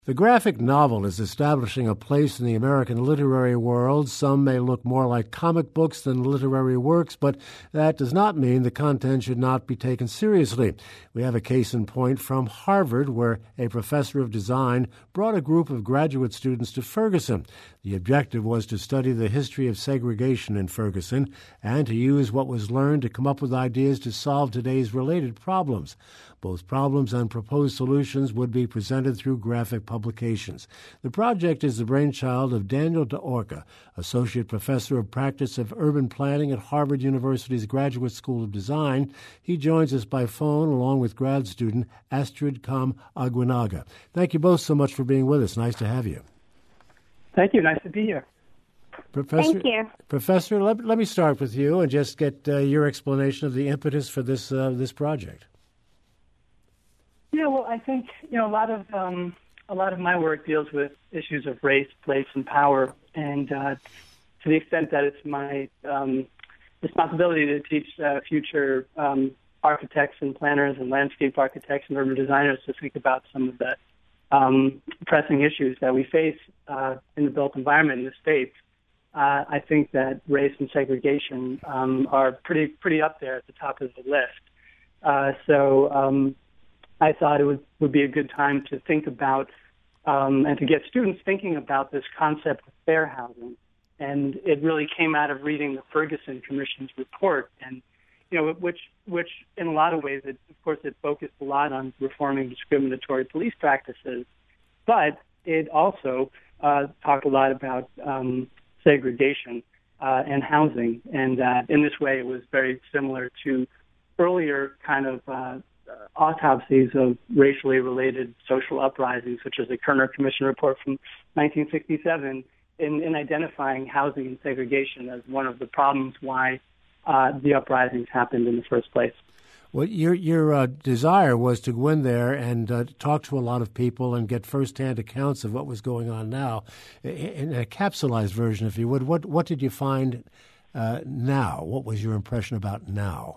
The graphic novel is establishing a place in the American literary world. Some may look more like comic books than literary works, but that does not mean the content should not be taken seriously. We have a case in point from Harvard, where a professor of design brought a group of graduate students to Ferguson. The objective was to study the history of segregation in Ferguson and to use what was learned to come up with ideas to solve today's related problems. Both problems and proposed solutions would be presented through graphic publications. The project is the brainchild of Daniel DeOrca, Associate Professor of Practice of Urban Planning at Harvard University's Graduate School of Design. He joins us by phone along with grad student Astrid Kam Aguinaga. Thank you both so much for being with us. Nice to have you. Thank you. Nice to be here. Professor, Thank you. Professor, let me start with you and just get your explanation of the impetus for this project. Yeah, well, I think a lot of my work deals with issues of race, place, and power, and to the extent that it's my responsibility to teach future architects and planners and landscape architects and urban designers to think about some of the pressing issues that we face in the built environment in the States. I think that race and segregation are pretty up there at the top of the list. So I thought it would be a good time to think about and to get students thinking about this concept of fair housing. And it really came out of reading the Ferguson Commission's report, and which in a lot of ways, it focused a lot on reforming discriminatory police practices, but it also talked a lot about segregation and housing, and in this way, it was very similar to earlier kind of autopsies of racially related social uprisings, such as the Kerner Commission report from 1967, in identifying housing and segregation as one of the problems why the uprisings happened in the first place. Well, your desire was to go in there and talk to a lot of people and get firsthand accounts of what was going on now, in a capsulized version, if you would. What did you find now? What was your impression about now?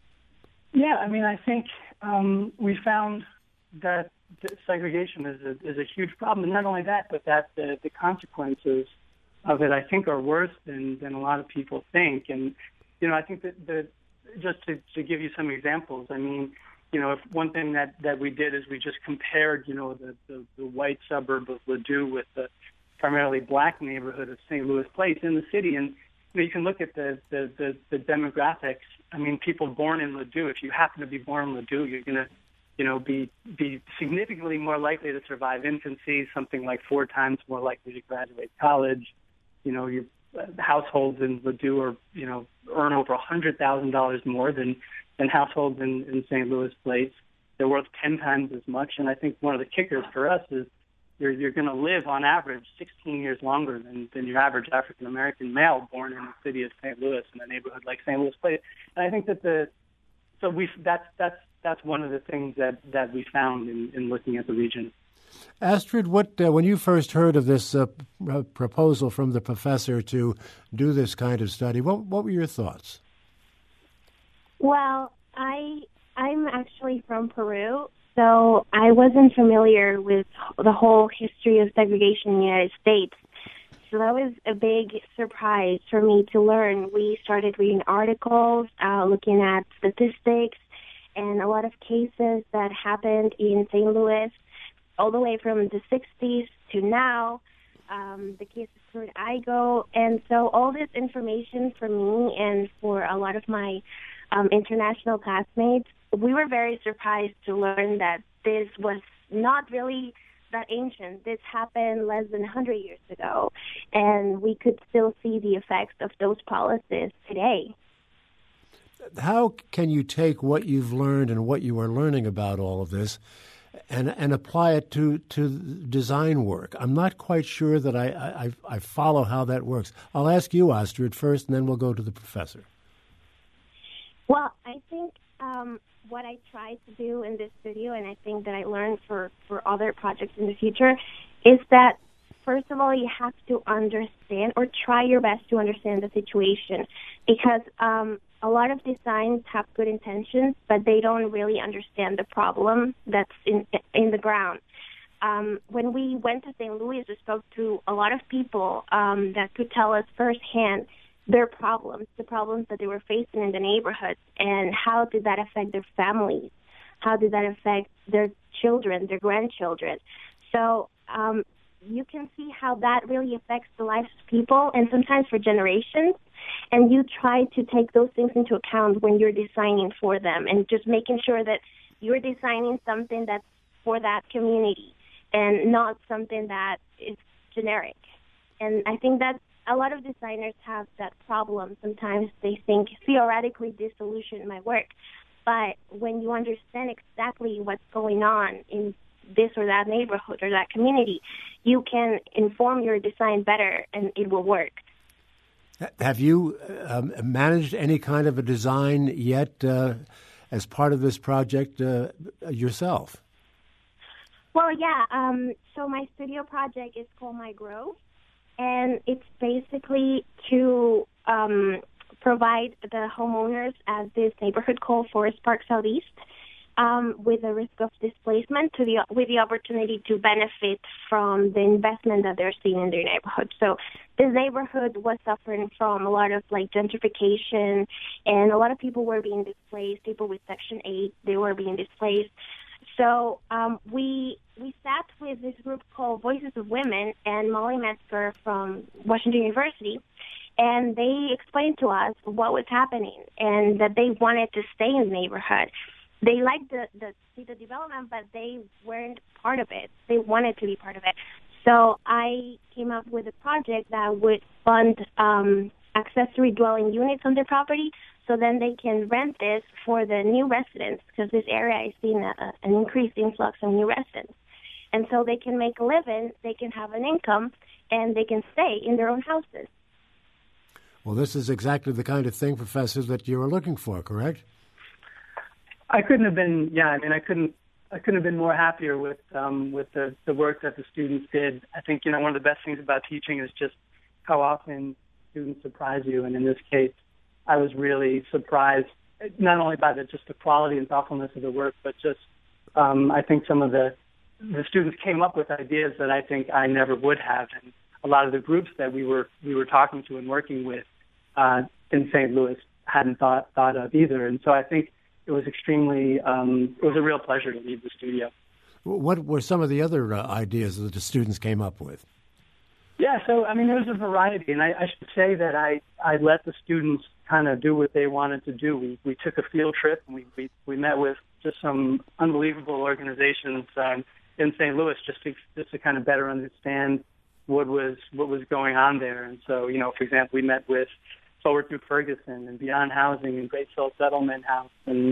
Yeah, I mean, I think we found that segregation is a huge problem, and not only that, but that the consequences of it, I think, are worse than a lot of people think. And I think that just to give you some examples, I mean, if one thing that we did is we just compared, the white suburb of Ladue with the primarily black neighborhood of St. Louis Place in the city, and you can look at the demographics. I mean, people born in Ladue, if you happen to be born in Ladue, you're going to, be significantly more likely to survive infancy, something like 4 times more likely to graduate college. Your households in Ladue are, earn over $100,000 more than households in St. Louis Place. They're worth 10 times as much. And I think one of the kickers for us is you're going to live on average 16 years longer than your average African American male born in the city of St. Louis in a neighborhood like St. Louis Place. And I think that that's one of the things that we found in looking at the region. Astrid, when you first heard of this proposal from the professor to do this kind of study, what were your thoughts? Well, I'm actually from Peru, so I wasn't familiar with the whole history of segregation in the United States. So that was a big surprise for me to learn. We started reading articles, looking at statistics, and a lot of cases that happened in St. Louis all the way from the 60s to now, the case of Kurt Igoe. And so all this information for me and for a lot of my international classmates, we were very surprised to learn that this was not really that ancient. This happened less than 100 years ago, and we could still see the effects of those policies today. How can you take what you've learned and what you are learning about all of this and apply it to design work? I'm not quite sure that I follow how that works. I'll ask you, Astrid, first, and then we'll go to the professor. Well, I think what I try to do in this video, and I think that I learned for other projects in the future, is that, first of all, you have to understand or try your best to understand the situation, because a lot of designs have good intentions, but they don't really understand the problem that's in the ground. when we went to St. Louis, we spoke to a lot of people that could tell us firsthand their problems, the problems that they were facing in the neighborhoods, and how did that affect their families? How did that affect their children, their grandchildren? So you can see how that really affects the lives of people, and sometimes for generations. And you try to take those things into account when you're designing for them, and just making sure that you're designing something that's for that community and not something that is generic. And I think that a lot of designers have that problem. Sometimes they think theoretically this solution might work, but when you understand exactly what's going on in this or that neighborhood or that community, you can inform your design better and it will work. Have you managed any kind of a design yet as part of this project yourself? Well, yeah. So my studio project is called My Grove, and it's basically to provide the homeowners at this neighborhood called Forest Park Southeast with the risk of displacement with the opportunity to benefit from the investment that they're seeing in their neighborhood. So this neighborhood was suffering from a lot of gentrification, and a lot of people were being displaced. People with Section 8, they were being displaced. So we sat with this group called Voices of Women and Molly Metzger from Washington University, and they explained to us what was happening and that they wanted to stay in the neighborhood. They liked the development, but they weren't part of it. They wanted to be part of it. So I came up with a project that would fund accessory dwelling units on their property, so then they can rent this for the new residents, because this area is seeing an increased influx of new residents. And so they can make a living, they can have an income, and they can stay in their own houses. Well, this is exactly the kind of thing, Professor, that you were looking for, correct? I couldn't have been. Yeah, I mean, I couldn't have been more happier with the work that the students did. I think one of the best things about teaching is just how often students surprise you, and in this case, I was really surprised not only by just the quality and thoughtfulness of the work, but just I think some of the students came up with ideas that I think I never would have, and a lot of the groups that we were talking to and working with in St. Louis hadn't thought of either, and so I think it was it was a real pleasure to leave the studio. What were some of the other ideas that the students came up with? Yeah, so, I mean, there was a variety, and I should say that I let the students kind of do what they wanted to do. We took a field trip, and we met with just some unbelievable organizations in St. Louis just to kind of better understand what was going on there. And so, for example, we met with Forward Through Ferguson and Beyond Housing and Great Salt Settlement House and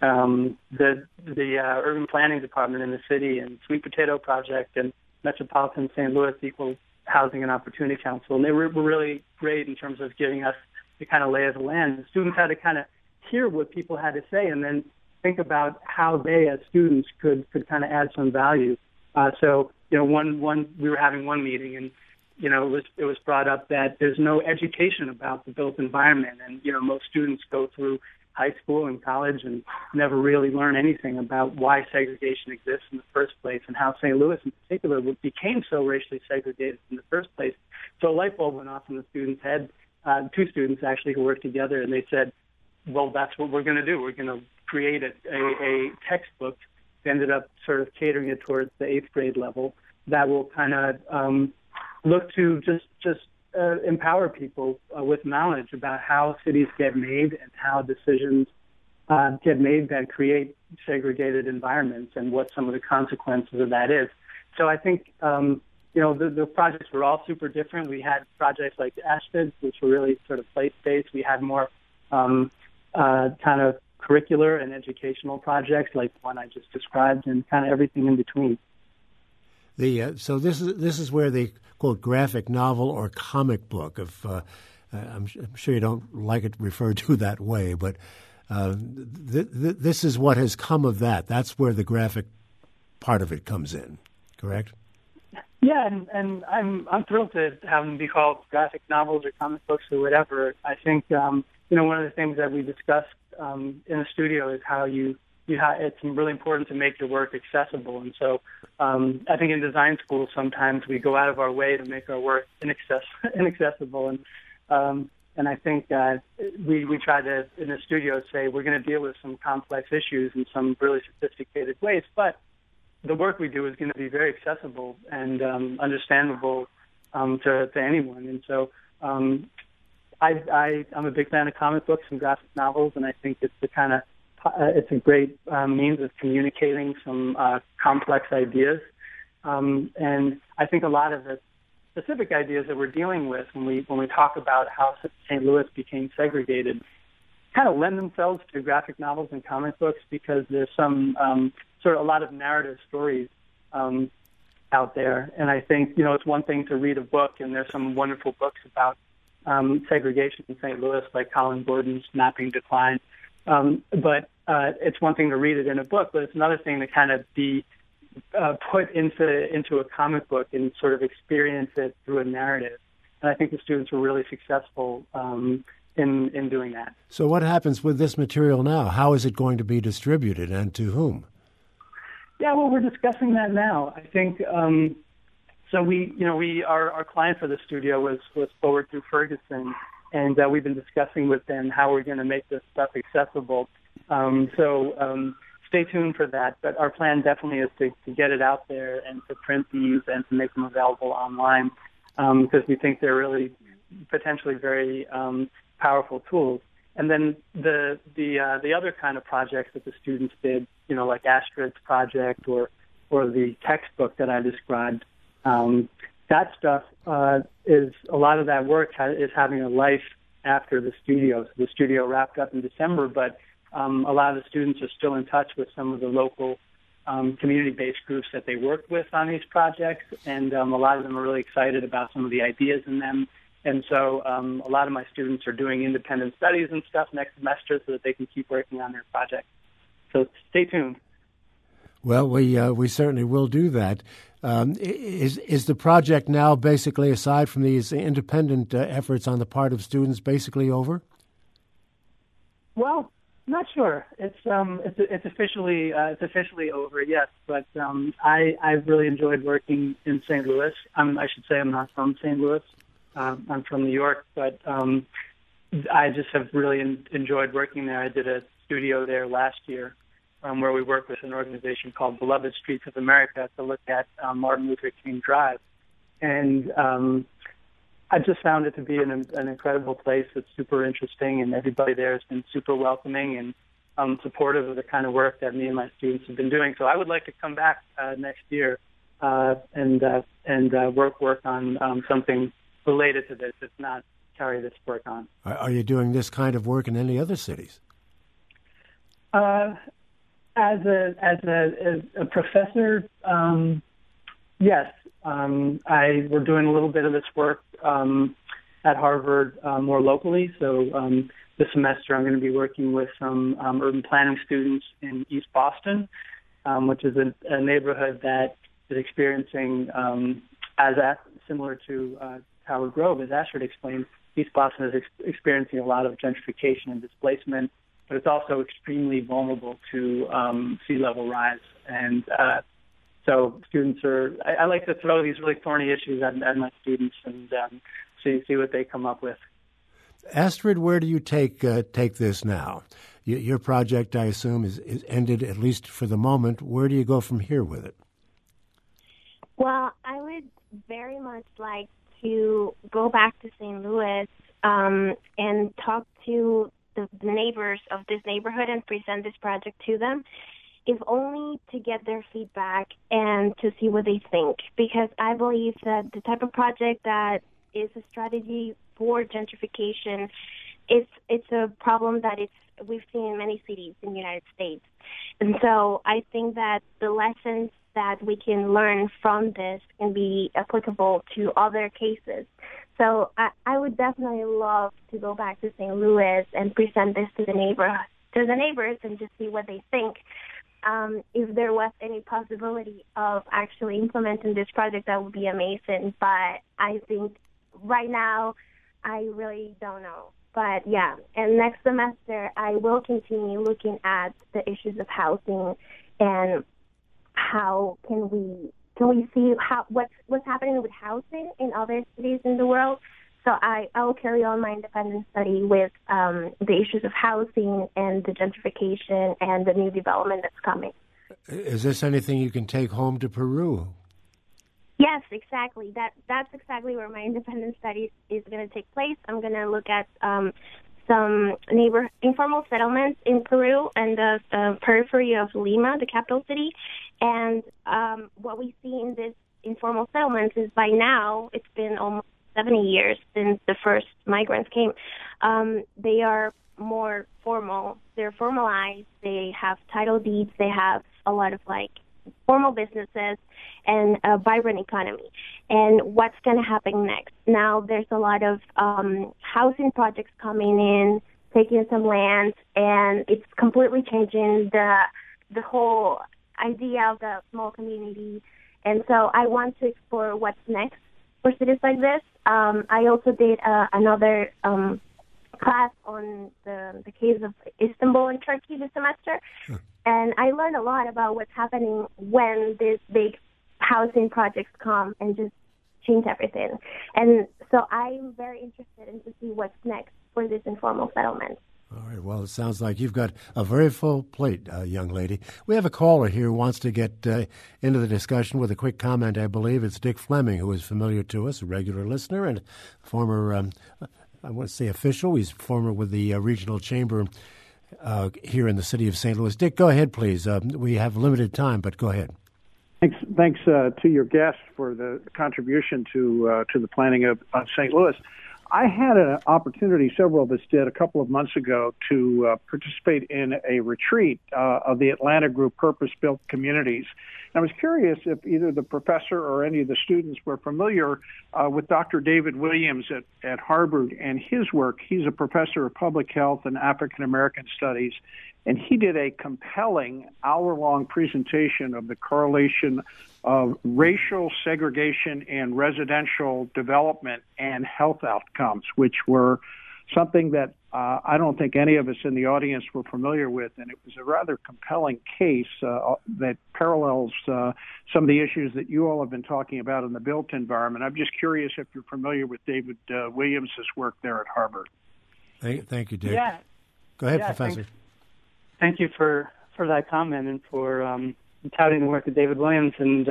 the Urban Planning Department in the city and Sweet Potato Project and Metropolitan St. Louis Equal Housing and Opportunity Council. And they were really great in terms of giving us the kind of lay of the land. The students had to kind of hear what people had to say and then think about how they as students could kind of add some value. So, we were having one meeting and it was brought up that there's no education about the built environment, and most students go through high school and college and never really learn anything about why segregation exists in the first place and how St. Louis in particular became so racially segregated in the first place. So a light bulb went off in the students' head, two students actually who worked together, and they said, well, that's what we're going to do. We're going to create a textbook. They ended up sort of catering it towards the 8th grade level that will kind of look to just empower people with knowledge about how cities get made and how decisions get made that create segregated environments and what some of the consequences of that is. So I think, the projects were all super different. We had projects like ASHPIDS, which were really sort of place-based. We had more kind of curricular and educational projects like the one I just described, and kind of everything in between. So this is where the quote graphic novel or comic book of I'm sure you don't like it referred to that way, but this is what has come of that. That's where the graphic part of it comes in, correct? Yeah, and I'm thrilled to have them be called graphic novels or comic books or whatever. I think one of the things that we discussed in the studio is how you it's really important to make your work accessible. And so I think in design school sometimes we go out of our way to make our work inaccessible. And I think we try to, in the studio, say we're going to deal with some complex issues in some really sophisticated ways, but the work we do is going to be very accessible and understandable to anyone. And so I'm a big fan of comic books and graphic novels, and I think it's it's a great means of communicating some complex ideas. And I think a lot of the specific ideas that we're dealing with when we talk about how St. Louis became segregated kind of lend themselves to graphic novels and comic books, because there's some a lot of narrative stories out there. And I think, it's one thing to read a book, and there's some wonderful books about segregation in St. Louis, like Colin Gordon's Mapping Decline. But it's one thing to read it in a book, but it's another thing to kind of be put into a comic book and sort of experience it through a narrative. And I think the students were really successful in doing that. So what happens with this material now? How is it going to be distributed, and to whom? Yeah, well, we're discussing that now. I think so. Our client for the studio was Forward Through Ferguson, and we've been discussing with them how we're going to make this stuff accessible. So stay tuned for that. But our plan definitely is to get it out there and to print these and to make them available online, because we think they're really potentially very powerful tools. And then the other kind of projects that the students did, like Astrid's project or the textbook that I described, that stuff is a lot of that work is having a life after the studio. So the studio wrapped up in December, but a lot of the students are still in touch with some of the local community-based groups that they work with on these projects, and a lot of them are really excited about some of the ideas in them. And so a lot of my students are doing independent studies and stuff next semester so that they can keep working on their projects. So stay tuned. Well, we certainly will do that. Is the project now basically, aside from these independent efforts on the part of students, basically over? Well, not sure. It's officially over, yes. But I've really enjoyed working in St. Louis. I should say I'm not from St. Louis. I'm from New York, but I just have really enjoyed working there. I did a studio there last year where we worked with an organization called Beloved Streets of America to look at Martin Luther King Drive. And I just found it to be an incredible place. It's super interesting, and everybody there has been super welcoming and supportive of the kind of work that me and my students have been doing. So I would like to come back next year and work on something related to this, if not carry this work on. Are you doing this kind of work in any other cities? As a professor, yes. We're doing a little bit of this work at Harvard more locally. So this semester I'm going to be working with some urban planning students in East Boston, which is a neighborhood that is experiencing, similar to Howard Grove, as Astrid explained, East Boston is experiencing a lot of gentrification and displacement, but it's also extremely vulnerable to sea level rise. And so students I like to throw these really thorny issues at my students and see what they come up with. Astrid, where do you take this now? Your project, I assume, is ended, at least for the moment. Where do you go from here with it? Well, I would very much like to go back to St. Louis and talk to the neighbors of this neighborhood and present this project to them, if only to get their feedback and to see what they think. Because I believe that the type of project that is a strategy for gentrification, it's a problem that we've seen in many cities in the United States. And so I think that the lessons that we can learn from this can be applicable to other cases. So I would definitely love to go back to St. Louis and present this to the neighbors and just see what they think. If there was any possibility of actually implementing this project, that would be amazing. But I think right now, I really don't know. But yeah, and next semester I will continue looking at the issues of housing and how can we see what's happening with housing in other cities in the world. So I will carry on my independent study with the issues of housing and the gentrification and the new development that's coming. Is this anything you can take home to Peru? Yes, exactly. That's exactly where my independent study is going to take place. I'm going to look at some informal settlements in Peru and the periphery of Lima, the capital city. And what we see in these informal settlements is by now, it's been almost 70 years since the first migrants came. They are more formal. They're formalized. They have title deeds. They have a lot of formal businesses and a vibrant economy. And what's going to happen next? Now there's a lot of housing projects coming in, taking some land, and it's completely changing the whole idea of the small community. And so I want to explore what's next for cities like this. I also did another class on the case of Istanbul in Turkey this semester. Sure. And I learned a lot about what's happening when these big housing projects come and just change everything. And so I'm very interested in to see what's next for this informal settlement. All right. Well, it sounds like you've got a very full plate, young lady. We have a caller here who wants to get into the discussion with a quick comment, I believe. It's Dick Fleming, who is familiar to us, a regular listener and former, I want to say official. He's former with the regional chamber here in the city of St. Louis. Dick, go ahead, please. We have limited time, but go ahead. Thanks to your guest for the contribution to the planning of St. Louis. I had an opportunity, several of us did, a couple of months ago to participate in a retreat of the Atlanta group Purpose-Built Communities. And I was curious if either the professor or any of the students were familiar with Dr. David Williams at Harvard and his work. He's a professor of public health and African American studies, and he did a compelling hour-long presentation of the correlation of racial segregation in residential development and health outcomes, which were something that I don't think any of us in the audience were familiar with. And it was a rather compelling case that parallels some of the issues that you all have been talking about in the built environment. I'm just curious if you're familiar with David Williams's work there at Harvard. Thank you, Dave. Yeah. Go ahead, Professor. Thank you for that comment and for touting the work of David Williams. And,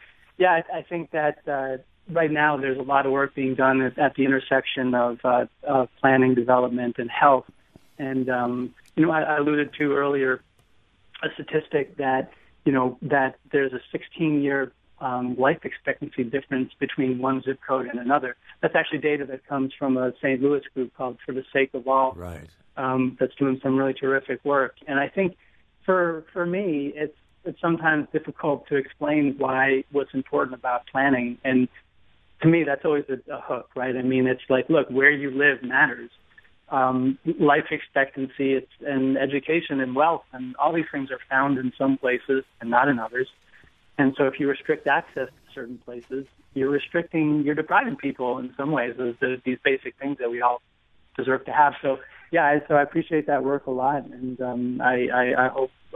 I think that right now there's a lot of work being done at the intersection of planning, development, and health. And, I alluded to earlier a statistic that, that there's a 16-year life expectancy difference between one zip code and another. That's actually data that comes from a St. Louis group called For the Sake of All. Right. That's doing some really terrific work. And I think for me, it's sometimes difficult to explain what's important about planning. And to me, that's always a hook, right? I mean, it's like, look, where you live matters. Life expectancy and education and wealth and all these things are found in some places and not in others. And so if you restrict access to certain places, you're depriving people in some ways of these basic things that we all deserve to have. So, so I appreciate that work a lot, and I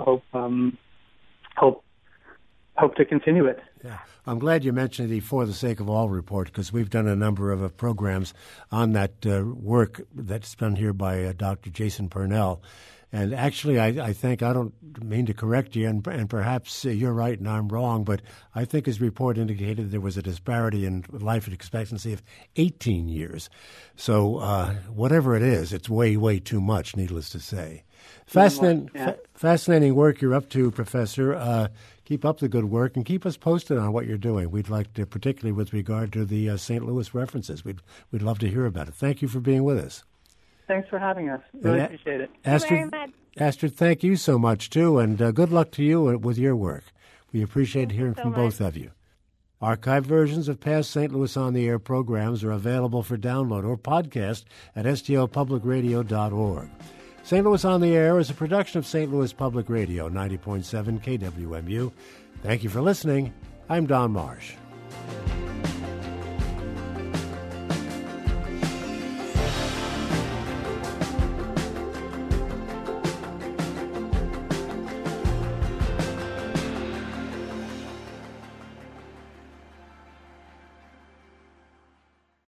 hope to continue it. Yeah, I'm glad you mentioned the For the Sake of All report, because we've done a number of programs on that work that's done here by Dr. Jason Purnell. And actually, I think, I don't mean to correct you, and perhaps you're right and I'm wrong, but I think his report indicated there was a disparity in life expectancy of 18 years. So whatever it is, it's way, way too much, needless to say. Fascinating work you're up to, Professor. Keep up the good work and keep us posted on what you're doing. We'd like to, particularly with regard to the St. Louis references, we'd love to hear about it. Thank you for being with us. Thanks for having us. Really appreciate it. Thank you very much. Astrid, thank you so much, too, and good luck to you with your work. We appreciate hearing from both of you. Archived versions of past St. Louis On the Air programs are available for download or podcast at stlpublicradio.org. St. Louis On the Air is a production of St. Louis Public Radio, 90.7 KWMU. Thank you for listening. I'm Don Marsh.